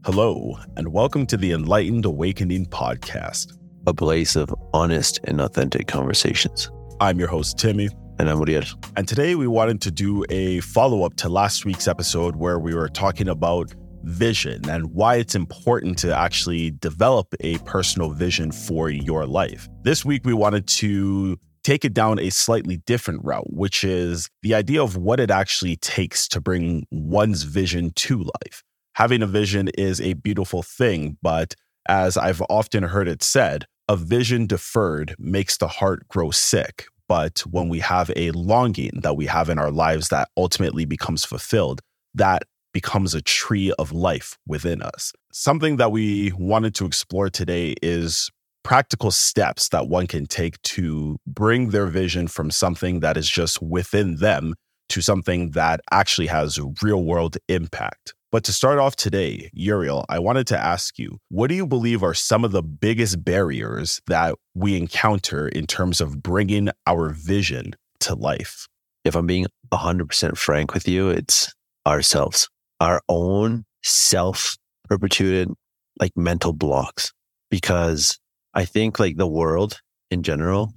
Hello, and welcome to the Enlightened Awakening podcast, a place of honest and authentic conversations. I'm your host, Timmy. And I'm Uriel. And today we wanted to do a follow-up to last week's episode where we were talking about vision and why it's important to actually develop a personal vision for your life. This week, we wanted to take it down a slightly different route, which is the idea of what it actually takes to bring one's vision to life. Having a vision is a beautiful thing, but as I've often heard it said, a vision deferred makes the heart grow sick. But when we have a longing that we have in our lives that ultimately becomes fulfilled, that becomes a tree of life within us. Something that we wanted to explore today is practical steps that one can take to bring their vision from something that is just within them to something that actually has real world impact. But to start off today, Uriel, I wanted to ask you, what do you believe are some of the biggest barriers that we encounter in terms of bringing our vision to life? If I'm being 100% frank with you, it's ourselves, our own self-perpetuated mental blocks. Because I think the world in general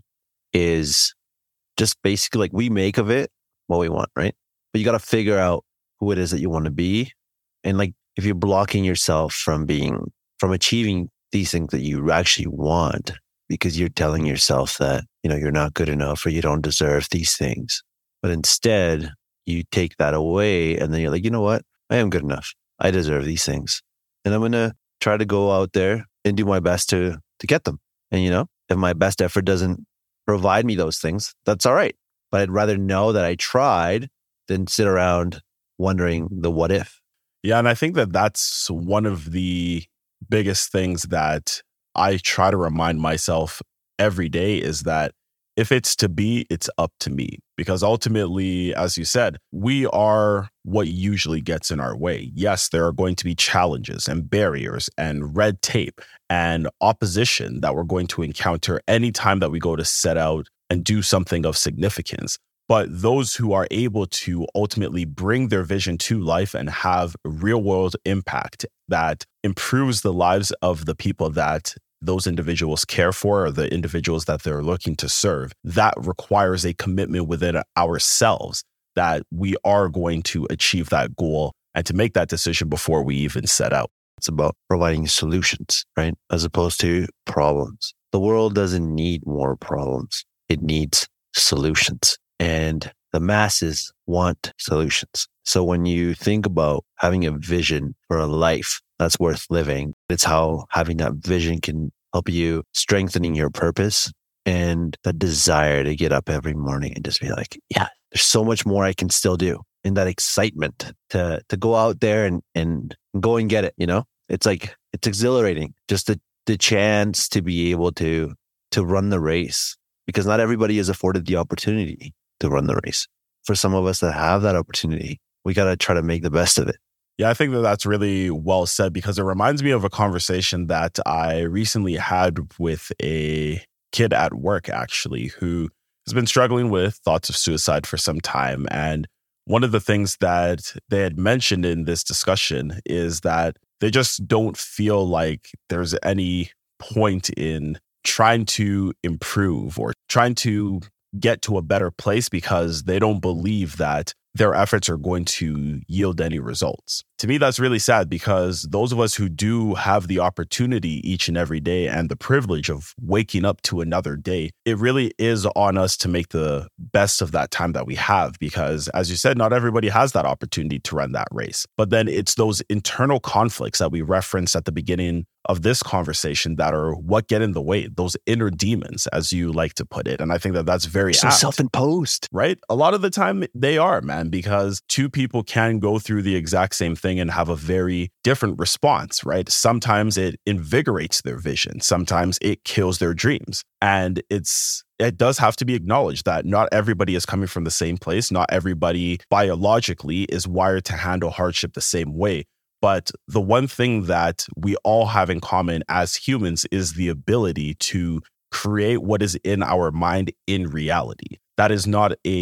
is just basically we make of it what we want, right? But you got to figure out who it is that you want to be. And if you're blocking yourself from achieving these things that you actually want, because you're telling yourself that, you're not good enough or you don't deserve these things. But instead you take that away and then you're like, you know what? I am good enough. I deserve these things. And I'm going to try to go out there and do my best to get them. And, if my best effort doesn't provide me those things, that's all right. But I'd rather know that I tried than sit around wondering the what if. Yeah, and I think that that's one of the biggest things that I try to remind myself every day is that if it's to be, it's up to me. Because ultimately, as you said, we are what usually gets in our way. Yes, there are going to be challenges and barriers and red tape and opposition that we're going to encounter anytime that we go to set out and do something of significance. But those who are able to ultimately bring their vision to life and have real world impact that improves the lives of the people that those individuals care for or the individuals that they're looking to serve, that requires a commitment within ourselves that we are going to achieve that goal and to make that decision before we even set out. It's about providing solutions, right? As opposed to problems. The world doesn't need more problems. It needs solutions. And the masses want solutions. So when you think about having a vision for a life that's worth living, it's how having that vision can help you strengthening your purpose and the desire to get up every morning and just be like, yeah, there's so much more I can still do. And that excitement to go out there and go and get it, It's it's exhilarating. Just the chance to be able to run the race, because not everybody is afforded the opportunity to run the race. For some of us that have that opportunity, we got to try to make the best of it. Yeah, I think that that's really well said because it reminds me of a conversation that I recently had with a kid at work, actually, who has been struggling with thoughts of suicide for some time. And one of the things that they had mentioned in this discussion is that they just don't feel like there's any point in trying to improve or trying to get to a better place because they don't believe that their efforts are going to yield any results. To me, that's really sad because those of us who do have the opportunity each and every day and the privilege of waking up to another day, it really is on us to make the best of that time that we have because, as you said, not everybody has that opportunity to run that race. But then it's those internal conflicts that we referenced at the beginning of this conversation that are what get in the way, those inner demons, as you like to put it. And I think that that's very so apt, self-imposed, right? A lot of the time they are, man, because two people can go through the exact same thing and have a very different response, right? Sometimes it invigorates their vision. Sometimes it kills their dreams. And it does have to be acknowledged that not everybody is coming from the same place. Not everybody biologically is wired to handle hardship the same way. But the one thing that we all have in common as humans is the ability to create what is in our mind in reality. That is not a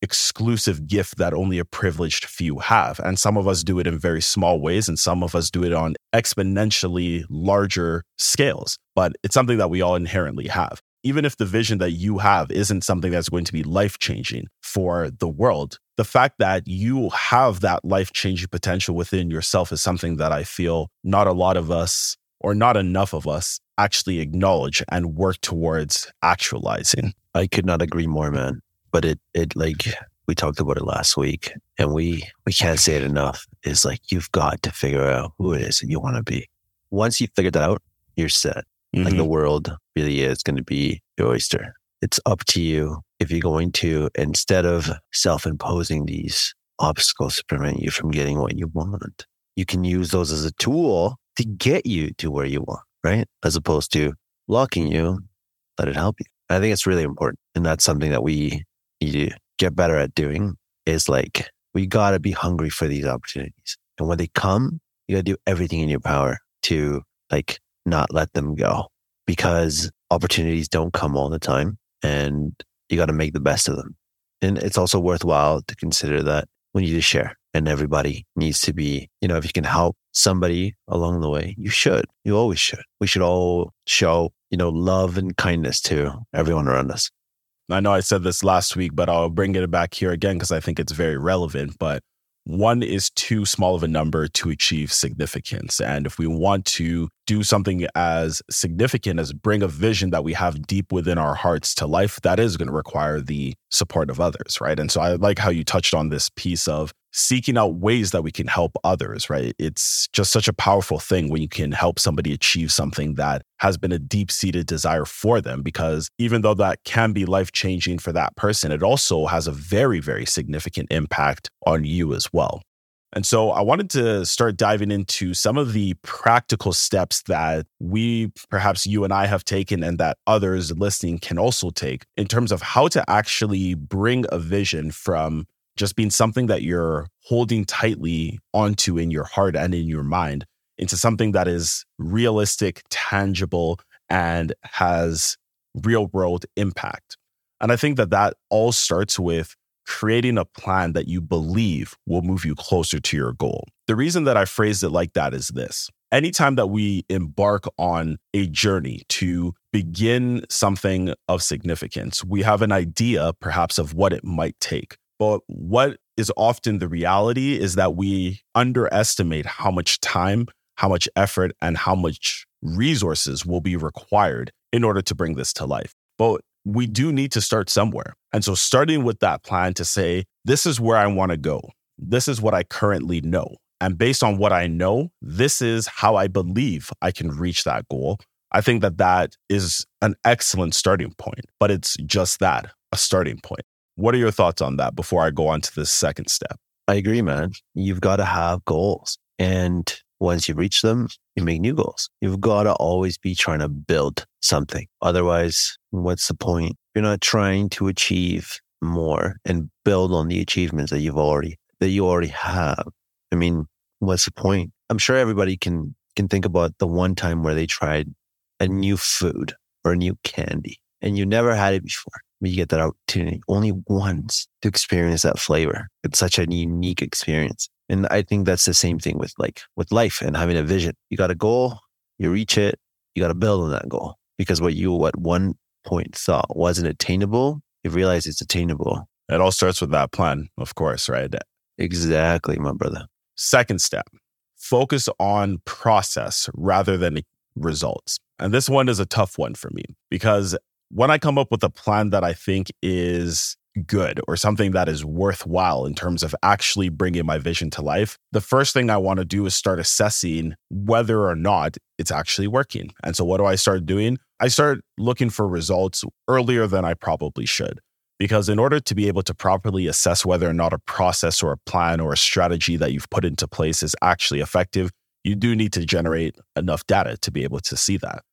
exclusive gift that only a privileged few have. And some of us do it in very small ways, and some of us do it on exponentially larger scales. But it's something that we all inherently have. Even if the vision that you have isn't something that's going to be life-changing for the world, the fact that you have that life-changing potential within yourself is something that I feel not a lot of us, or not enough of us, actually acknowledge and work towards actualizing. I could not agree more, man. But it like we talked about it last week, and we can't say it enough. It's like you've got to figure out who it is that you want to be. Once you figure that out, you're set. Like the world really is going to be your oyster. It's up to you if you're going to, instead of self-imposing these obstacles to prevent you from getting what you want, you can use those as a tool to get you to where you want, right? As opposed to blocking you, let it help you. I think it's really important. And that's something that we need to get better at doing, is like, we got to be hungry for these opportunities. And when they come, you got to do everything in your power to like not let them go, because opportunities don't come all the time, and you got to make the best of them. And it's also worthwhile to consider that we need to share, and everybody needs to be, if you can help somebody along the way, you should. You always should. We should all show, love and kindness to everyone around us. I know I said this last week, but I'll bring it back here again because I think it's very relevant. But one is too small of a number to achieve significance. And if we want to do something as significant as bring a vision that we have deep within our hearts to life, that is going to require the support of others, right? And so I like how you touched on this piece of seeking out ways that we can help others, right? It's just such a powerful thing when you can help somebody achieve something that has been a deep-seated desire for them, because even though that can be life-changing for that person, it also has a very, very significant impact on you as well. And so I wanted to start diving into some of the practical steps that perhaps you and I have taken, and that others listening can also take, in terms of how to actually bring a vision from just being something that you're holding tightly onto in your heart and in your mind into something that is realistic, tangible, and has real world impact. And I think that all starts with creating a plan that you believe will move you closer to your goal. The reason that I phrased it like that is this. Anytime that we embark on a journey to begin something of significance, we have an idea perhaps of what it might take. But what is often the reality is that we underestimate how much time, how much effort, and how much resources will be required in order to bring this to life. But we do need to start somewhere. And so starting with that plan to say, this is where I want to go. This is what I currently know. And based on what I know, this is how I believe I can reach that goal. I think that is an excellent starting point, but it's just that, a starting point. What are your thoughts on that before I go on to the second step? I agree, man. You've got to have goals. And once you reach them, you make new goals. You've got to always be trying to build something. Otherwise, what's the point? You're not trying to achieve more and build on the achievements that you already have. I mean, what's the point? I'm sure everybody can think about the one time where they tried a new food or a new candy and you never had it before. You get that opportunity only once to experience that flavor. It's such a unique experience. And I think that's the same thing with life and having a vision. You got a goal, you reach it, you got to build on that goal. Because what you at one point thought wasn't attainable, you realize it's attainable. It all starts with that plan, of course, right? Exactly, my brother. Second step, focus on process rather than results. And this one is a tough one for me, because when I come up with a plan that I think is good or something that is worthwhile in terms of actually bringing my vision to life, the first thing I want to do is start assessing whether or not it's actually working. And so what do I start doing? I start looking for results earlier than I probably should. Because in order to be able to properly assess whether or not a process or a plan or a strategy that you've put into place is actually effective, you do need to generate enough data to be able to see that.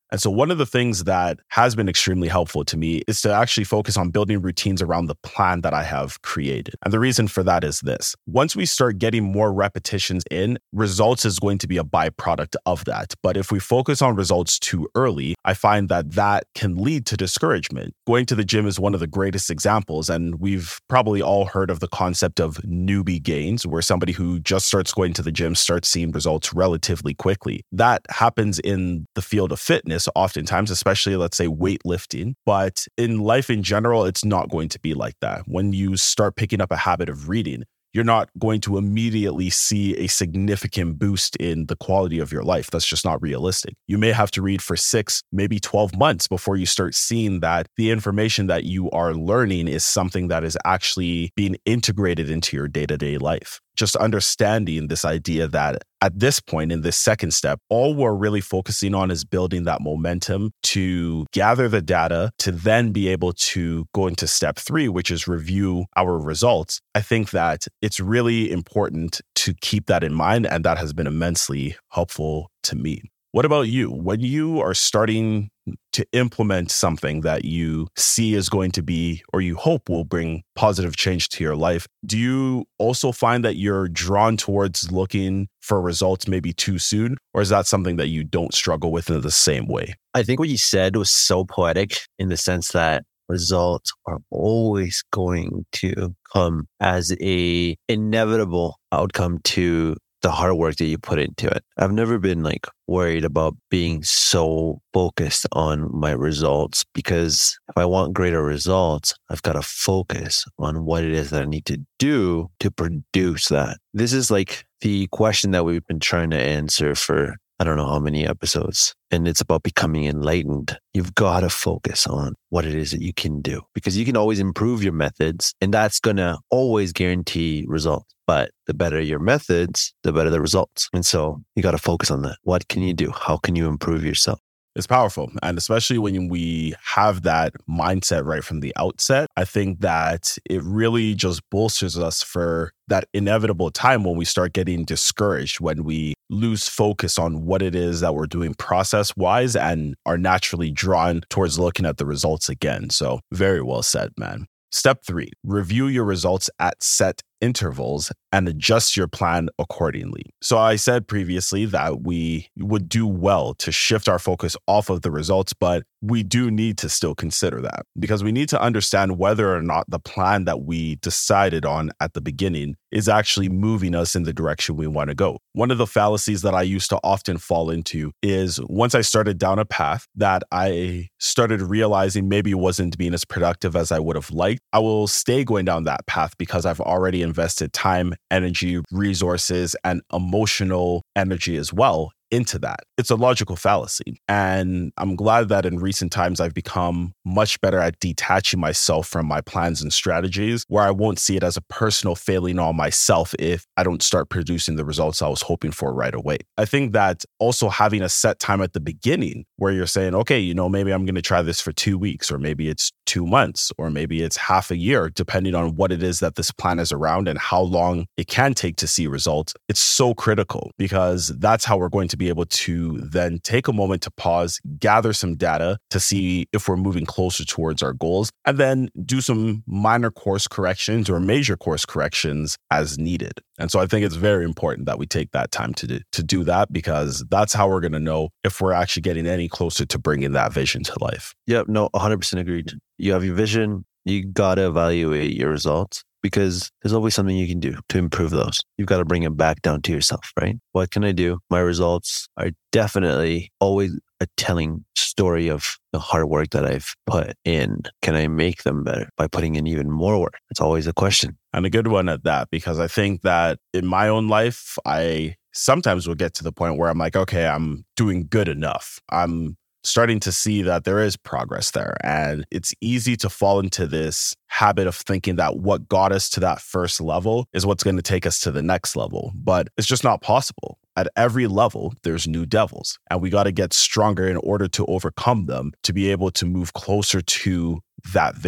And so one of the things that has been extremely helpful to me is to actually focus on building routines around the plan that I have created. And the reason for that is this. Once we start getting more repetitions in, results is going to be a byproduct of that. But if we focus on results too early, I find that that can lead to discouragement. Going to the gym is one of the greatest examples. And we've probably all heard of the concept of newbie gains, where somebody who just starts going to the gym starts seeing results relatively quickly. That happens in the field of fitness oftentimes, especially let's say weightlifting. But in life in general, it's not going to be like that. When you start picking up a habit of reading, you're not going to immediately see a significant boost in the quality of your life. That's just not realistic. You may have to read for 6, maybe 12 months before you start seeing that the information that you are learning is something that is actually being integrated into your day-to-day life. Just understanding this idea that at this point in this second step, all we're really focusing on is building that momentum to gather the data to then be able to go into step 3, which is review our results. I think that it's really important to keep that in mind, and that has been immensely helpful to me. What about you? When you are starting to implement something that you see is going to be, or you hope will bring positive change to your life, do you also find that you're drawn towards looking for results maybe too soon? Or is that something that you don't struggle with in the same way? I think what you said was so poetic in the sense that results are always going to come as a inevitable outcome to the hard work that you put into it. I've never been worried about being so focused on my results, because if I want greater results, I've got to focus on what it is that I need to do to produce that. This is the question that we've been trying to answer for I don't know how many episodes, and it's about becoming enlightened. You've got to focus on what it is that you can do, because you can always improve your methods, and that's going to always guarantee results. But the better your methods, the better the results. And so you got to focus on that. What can you do? How can you improve yourself? It's powerful. And especially when we have that mindset right from the outset, I think that it really just bolsters us for that inevitable time when we start getting discouraged, when we lose focus on what it is that we're doing process-wise and are naturally drawn towards looking at the results again. So very well said, man. Step 3, review your results at set intervals and adjust your plan accordingly. So I said previously that we would do well to shift our focus off of the results, but we do need to still consider that, because we need to understand whether or not the plan that we decided on at the beginning is actually moving us in the direction we want to go. One of the fallacies that I used to often fall into is once I started down a path that I started realizing maybe wasn't being as productive as I would have liked, I will stay going down that path because I've already invested time, energy, resources, and emotional energy as well into that. It's a logical fallacy. And I'm glad that in recent times, I've become much better at detaching myself from my plans and strategies, where I won't see it as a personal failing on myself if I don't start producing the results I was hoping for right away. I think that also having a set time at the beginning where you're saying, okay, maybe I'm going to try this for 2 weeks, or maybe it's 2 months, or maybe it's half a year, depending on what it is that this plan is around and how long it can take to see results. It's so critical, because that's how we're going to be able to then take a moment to pause, gather some data to see if we're moving closer towards our goals, and then do some minor course corrections or major course corrections as needed. And so I think it's very important that we take that time to do that, because that's how we're going to know if we're actually getting any closer to bringing that vision to life. Yep, no, 100% agreed. You have your vision, you got to evaluate your results, because there's always something you can do to improve those. You've got to bring it back down to yourself, right? What can I do? My results are definitely always a telling story of the hard work that I've put in. Can I make them better by putting in even more work? It's always a question. And a good one at that, because I think that in my own life, I sometimes will get to the point where I'm like, okay, I'm doing good enough. I'm starting to see that there is progress there. And it's easy to fall into this habit of thinking that what got us to that first level is what's going to take us to the next level. But it's just not possible. At every level, there's new devils, and we got to get stronger in order to overcome them, to be able to move closer to that vision.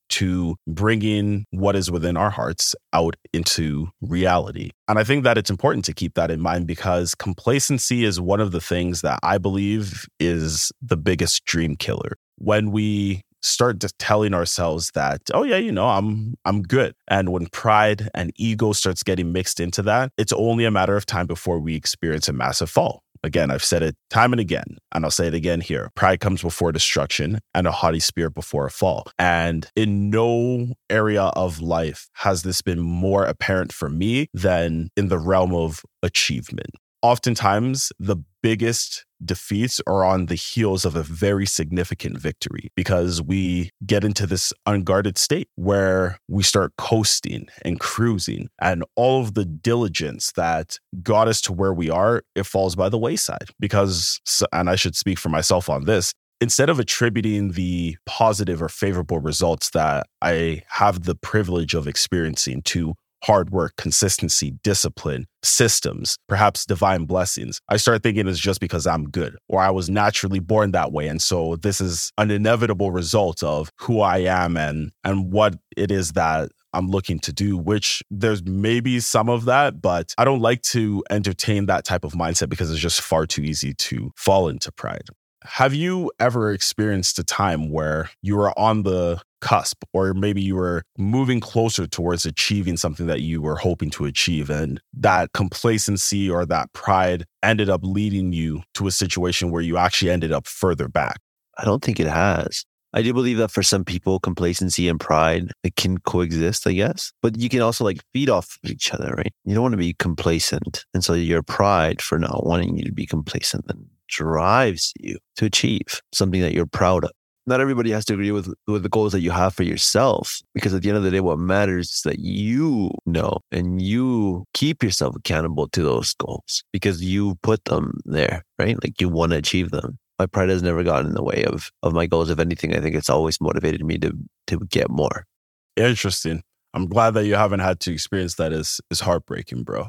to bringing what is within our hearts out into reality. And I think that it's important to keep that in mind because complacency is one of the things that I believe is the biggest dream killer. When we start just telling ourselves that, oh yeah, I'm good. And when pride and ego starts getting mixed into that, it's only a matter of time before we experience a massive fall. Again, I've said it time and again, and I'll say it again here. Pride comes before destruction and a haughty spirit before a fall. And in no area of life has this been more apparent for me than in the realm of achievement. Oftentimes, the biggest defeats are on the heels of a very significant victory because we get into this unguarded state where we start coasting and cruising, and all of the diligence that got us to where we are, it falls by the wayside because, and I should speak for myself on this, instead of attributing the positive or favorable results that I have the privilege of experiencing to hard work, consistency, discipline, systems, perhaps divine blessings, I start thinking it's just because I'm good or I was naturally born that way. And so this is an inevitable result of who I am and what it is that I'm looking to do, which there's maybe some of that, but I don't like to entertain that type of mindset because it's just far too easy to fall into pride. Have you ever experienced a time where you were on the cusp or maybe you were moving closer towards achieving something that you were hoping to achieve, and that complacency or that pride ended up leading you to a situation where you actually ended up further back? I don't think it has. I do believe that for some people, complacency and pride, it can coexist, I guess. But you can also feed off of each other, right? You don't want to be complacent. And so your pride for not wanting you to be complacent then drives you to achieve something that you're proud of. Not everybody has to agree with the goals that you have for yourself, because at the end of the day, what matters is that you know and you keep yourself accountable to those goals because you put them there, right? You want to achieve them. My pride has never gotten in the way of my goals. If anything, I think it's always motivated me to get more. Interesting. I'm glad that you haven't had to experience that. Is heartbreaking, bro.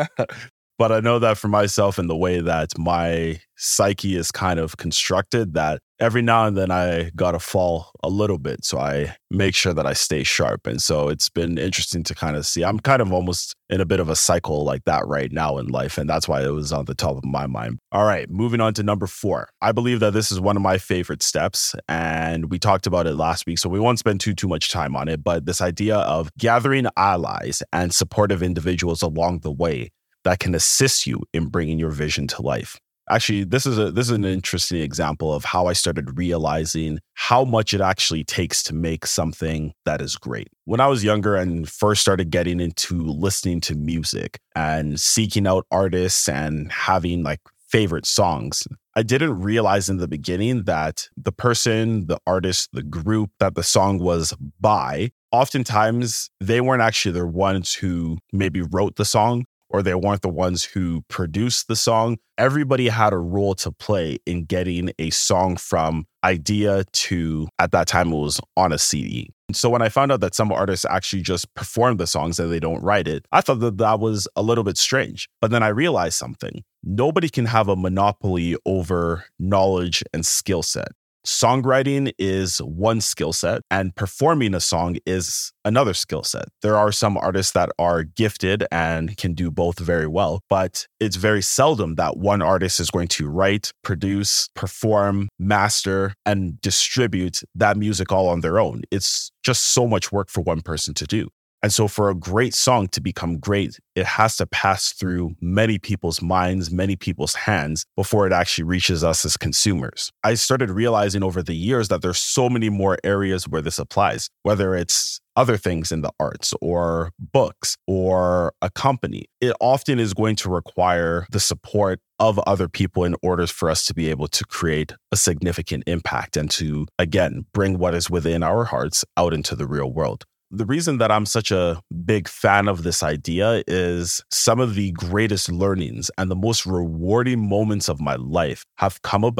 But I know that for myself and the way that my psyche is kind of constructed, that every now and then I got to fall a little bit. So I make sure that I stay sharp. And so it's been interesting to kind of see. I'm kind of almost in a bit of a cycle like that right now in life. And that's why it was on the top of my mind. All right, moving on to number 4. I believe that this is one of my favorite steps. And we talked about it last week, so we won't spend too much time on it. But this idea of gathering allies and supportive individuals along the way that can assist you in bringing your vision to life. Actually, this is an interesting example of how I started realizing how much it actually takes to make something that is great. When I was younger and first started getting into listening to music and seeking out artists and having favorite songs, I didn't realize in the beginning that the person, the artist, the group that the song was by, oftentimes they weren't actually the ones who maybe wrote the song, or they weren't the ones who produced the song. Everybody had a role to play in getting a song from idea to, at that time, it was on a CD. So when I found out that some artists actually just perform the songs and they don't write it, I thought that was a little bit strange. But then I realized something. Nobody can have a monopoly over knowledge and skill set. Songwriting is one skill set and performing a song is another skill set. There are some artists that are gifted and can do both very well, but it's very seldom that one artist is going to write, produce, perform, master, and distribute that music all on their own. It's just so much work for one person to do. And so for a great song to become great, it has to pass through many people's minds, many people's hands before it actually reaches us as consumers. I started realizing over the years that there's so many more areas where this applies, whether it's other things in the arts or books or a company. It often is going to require the support of other people in order for us to be able to create a significant impact and to, again, bring what is within our hearts out into the real world. The reason that I'm such a big fan of this idea is some of the greatest learnings and the most rewarding moments of my life have come about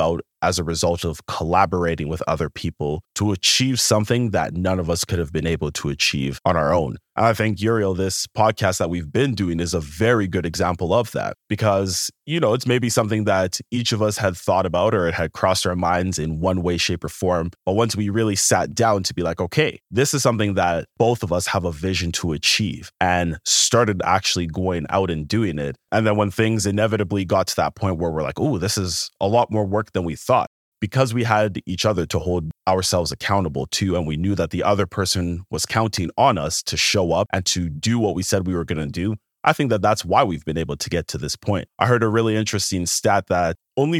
as a result of collaborating with other people to achieve something that none of us could have been able to achieve on our own. And I think, Uriel, this podcast that we've been doing is a very good example of that because, it's maybe something that each of us had thought about or it had crossed our minds in one way, shape, or form. But once we really sat down to be like, okay, this is something that both of us have a vision to achieve and started actually going out and doing it. And then when things inevitably got to that point where we're like, oh, this is a lot more work than we thought. Because we had each other to hold ourselves accountable to, and we knew that the other person was counting on us to show up and to do what we said we were going to do, I think that that's why we've been able to get to this point. I heard a really interesting stat that only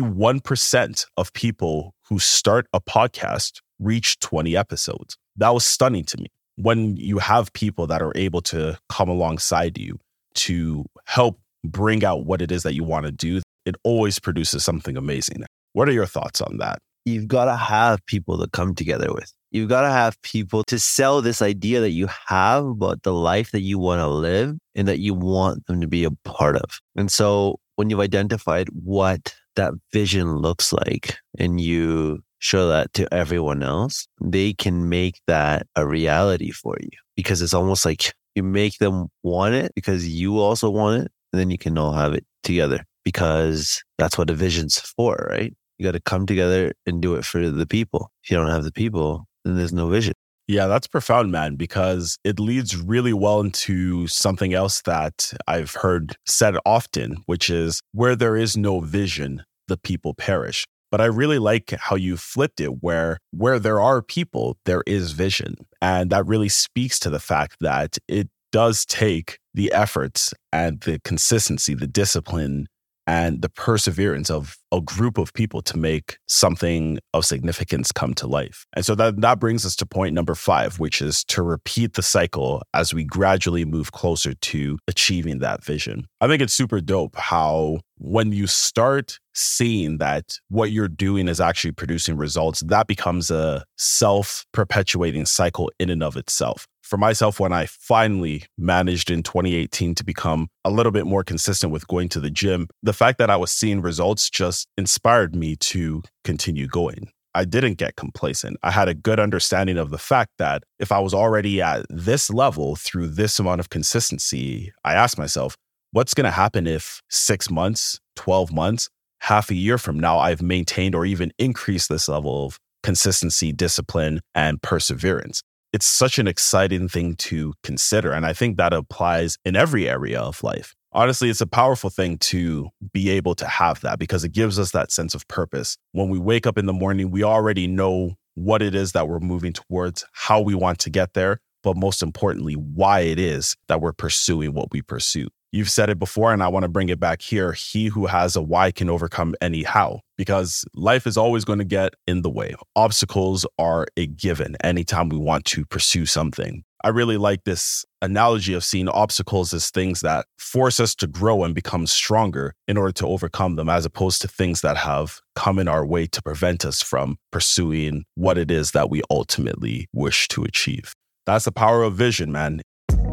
1% of people who start a podcast reach 20 episodes. That was stunning to me. When you have people that are able to come alongside you to help bring out what it is that you want to do, it always produces something amazing. What are your thoughts on that? You've got to have people to come together with. You've got to have people to sell this idea that you have about the life that you want to live and that you want them to be a part of. And so when you've identified what that vision looks like and you show that to everyone else, they can make that a reality for you because it's almost like you make them want it because you also want it. And then you can all have it together because that's what a vision's for, right? You got to come together and do it for the people. If you don't have the people, then there's no vision. Yeah, that's profound, man, because it leads really well into something else that I've heard said often, which is where there is no vision, the people perish. But I really like how you flipped it, where there are people, there is vision. And that really speaks to the fact that it does take the efforts and the consistency, the discipline, and the perseverance of a group of people to make something of significance come to life. And so that brings us to point number 5, which is to repeat the cycle as we gradually move closer to achieving that vision. I think it's super dope how when you start seeing that what you're doing is actually producing results, that becomes a self-perpetuating cycle in and of itself. For myself, when I finally managed in 2018 to become a little bit more consistent with going to the gym, the fact that I was seeing results just inspired me to continue going. I didn't get complacent. I had a good understanding of the fact that if I was already at this level through this amount of consistency, I asked myself, what's going to happen if 6 months, 12 months, half a year from now, I've maintained or even increased this level of consistency, discipline, and perseverance? It's such an exciting thing to consider. And I think that applies in every area of life. Honestly, it's a powerful thing to be able to have that because it gives us that sense of purpose. When we wake up in the morning, we already know what it is that we're moving towards, how we want to get there, but most importantly, why it is that we're pursuing what we pursue. You've said it before, and I want to bring it back here. He who has a why can overcome any how, because life is always going to get in the way. Obstacles are a given anytime we want to pursue something. I really like this analogy of seeing obstacles as things that force us to grow and become stronger in order to overcome them, as opposed to things that have come in our way to prevent us from pursuing what it is that we ultimately wish to achieve. That's the power of vision, man.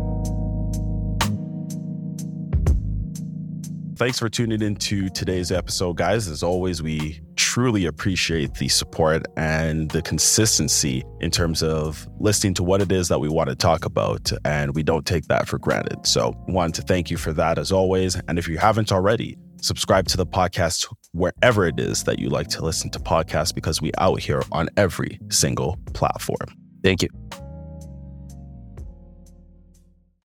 Thanks for tuning into today's episode, guys. As always, we truly appreciate the support and the consistency in terms of listening to what it is that we want to talk about, and we don't take that for granted. So I wanted to thank you for that as always. And if you haven't already, subscribe to the podcast wherever it is that you like to listen to podcasts, because we out here on every single platform. Thank you.